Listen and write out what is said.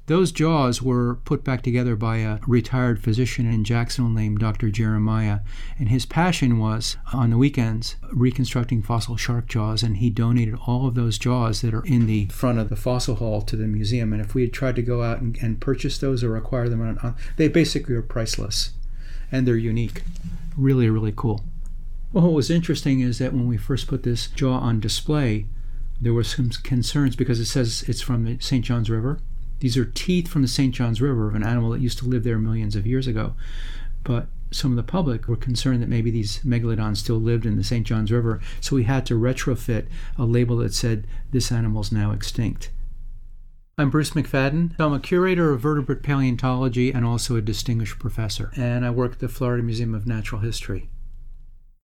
Those jaws were put back together by a retired physician in Jacksonville named Dr. Jeremiah, and his passion was, on the weekends, reconstructing fossil shark jaws, and he donated all of those jaws that are in the front of the fossil hall to the museum. And if we had tried to go out and purchase those or acquire them, they basically are priceless, and they're unique. Really, really cool. Well, what was interesting is that when we first put this jaw on display, there were some concerns because it says it's from the St. Johns River. These are teeth from the St. Johns River of an animal that used to live there millions of years ago. But some of the public were concerned that maybe these megalodons still lived in the St. Johns River, so we had to retrofit a label that said, "This animal's now extinct." I'm Bruce McFadden. I'm a curator of vertebrate paleontology and also a distinguished professor, and I work at the Florida Museum of Natural History.